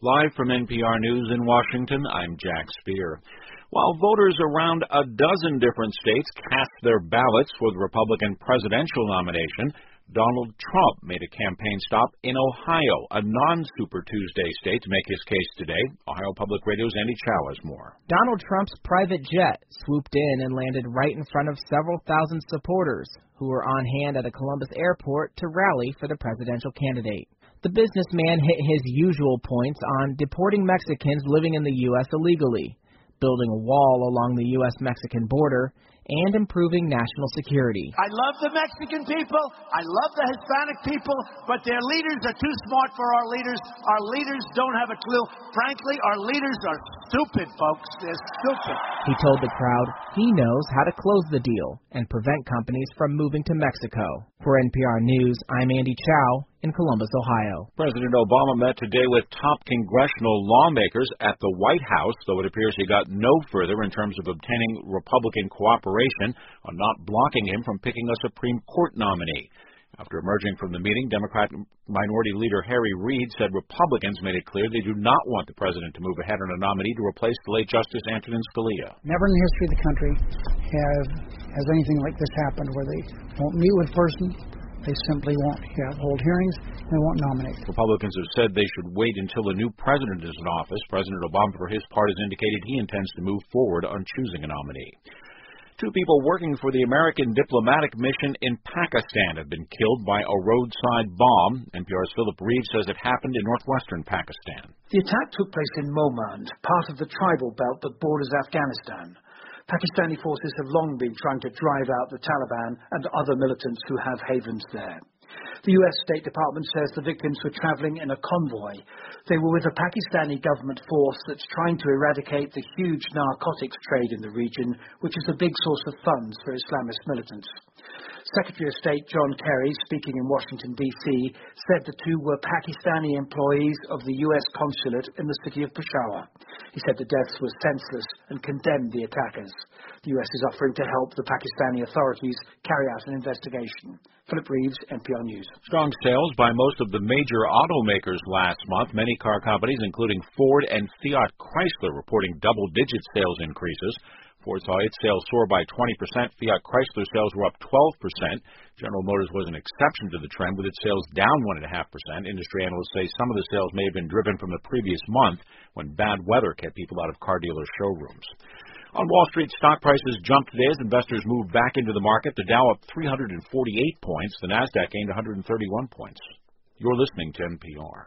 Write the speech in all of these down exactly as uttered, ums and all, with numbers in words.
Live from N P R News in Washington, I'm Jack Speer. While voters around a dozen different states cast their ballots for the Republican presidential nomination, Donald Trump made a campaign stop in Ohio, a non-Super Tuesday state, to make his case today. Ohio Public Radio's Andy Chow has more. Donald Trump's private jet swooped in and landed right in front of several thousand supporters who were on hand at a Columbus airport to rally for the presidential candidate. The businessman hit his usual points on deporting Mexicans living in the U S illegally, building a wall along the U S Mexican border, and improving national security. I love the Mexican people. I love the Hispanic people, but their leaders are too smart for our leaders. Our leaders don't have a clue. Frankly, our leaders are stupid, folks. They're stupid. He told the crowd he knows how to close the deal and prevent companies from moving to Mexico. For N P R News, I'm Andy Chow in Columbus, Ohio. President Obama met today with top congressional lawmakers at the White House, though it appears he got no further in terms of obtaining Republican cooperation on not blocking him from picking a Supreme Court nominee. After emerging from the meeting, Democrat Minority Leader Harry Reid said Republicans made it clear they do not want the president to move ahead on a nominee to replace the late Justice Antonin Scalia. Never in the history of the country have has anything like this happened where they won't meet with person. They simply won't have, hold hearings, and they won't nominate. Republicans have said they should wait until a new president is in office. President Obama, for his part, has indicated he intends to move forward on choosing a nominee. Two people working for the American diplomatic mission in Pakistan have been killed by a roadside bomb. N P R's Philip Reeves says it happened in northwestern Pakistan. The attack took place in Momand, part of the tribal belt that borders Afghanistan. Pakistani forces have long been trying to drive out the Taliban and other militants who have havens there. The U S State Department says the victims were traveling in a convoy. They were with a Pakistani government force that's trying to eradicate the huge narcotics trade in the region, which is a big source of funds for Islamist militants. Secretary of State John Kerry, speaking in Washington, D C, said the two were Pakistani employees of the U S consulate in the city of Peshawar. He said the deaths were senseless and condemned the attackers. The U S is offering to help the Pakistani authorities carry out an investigation. Philip Reeves, N P R News. Strong sales by most of the major automakers last month. Many car companies, including Ford and Fiat Chrysler, reporting double-digit sales increases. Ford saw its sales soar by twenty percent. Fiat Chrysler sales were up twelve percent. General Motors was an exception to the trend, with its sales down one point five percent. Industry analysts say some of the sales may have been driven from the previous month, when bad weather kept people out of car dealer showrooms. On Wall Street, stock prices jumped today as investors moved back into the market. The Dow up three hundred forty-eight points. The Nasdaq gained one hundred thirty-one points. You're listening to N P R.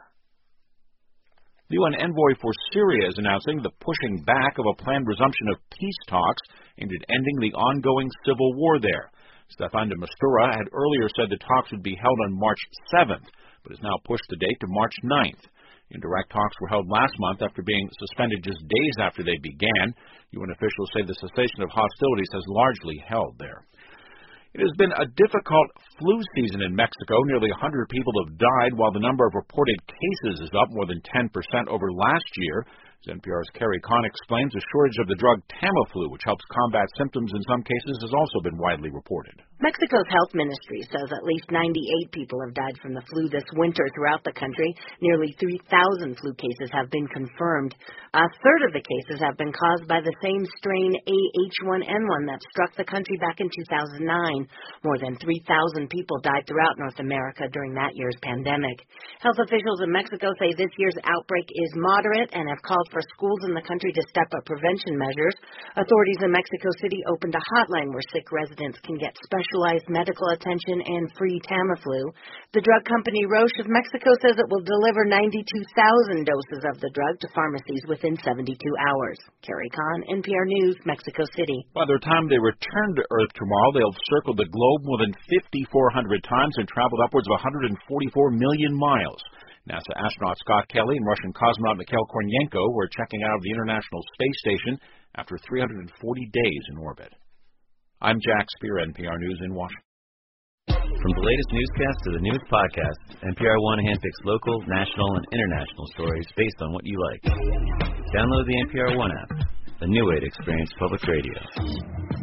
The U N envoy for Syria is announcing the pushing back of a planned resumption of peace talks aimed at ending the ongoing civil war there. Staffan de Mistura had earlier said the talks would be held on March seventh, but has now pushed the date to March ninth. Indirect talks were held last month after being suspended just days after they began. U N officials say the cessation of hostilities has largely held there. It has been a difficult flu season in Mexico. Nearly one hundred people have died, while the number of reported cases is up more than ten percent over last year. As N P R's Carrie Kahn explains, a shortage of the drug Tamiflu, which helps combat symptoms in some cases, has also been widely reported. Mexico's health ministry says at least ninety-eight people have died from the flu this winter throughout the country. Nearly three thousand flu cases have been confirmed. A third of the cases have been caused by the same strain A H one N one that struck the country back in two thousand nine. More than three thousand people died throughout North America during that year's pandemic. Health officials in Mexico say this year's outbreak is moderate and have called for schools in the country to step up prevention measures. Authorities in Mexico City opened a hotline where sick residents can get specialized medical attention and free Tamiflu. The drug company Roche of Mexico says it will deliver ninety-two thousand doses of the drug to pharmacies within seventy-two hours. Carrie Kahn, N P R News, Mexico City. By the time they return to Earth tomorrow, they'll have circled the globe more than fifty-four hundred times and traveled upwards of one hundred forty-four million miles. NASA astronaut Scott Kelly and Russian cosmonaut Mikhail Kornienko were checking out of the International Space Station after three hundred forty days in orbit. I'm Jack Speer, N P R News in Washington. From the latest newscast to the newest podcast, N P R One handpicks local, national, and international stories based on what you like. Download the N P R One app, a new way to experience public radio.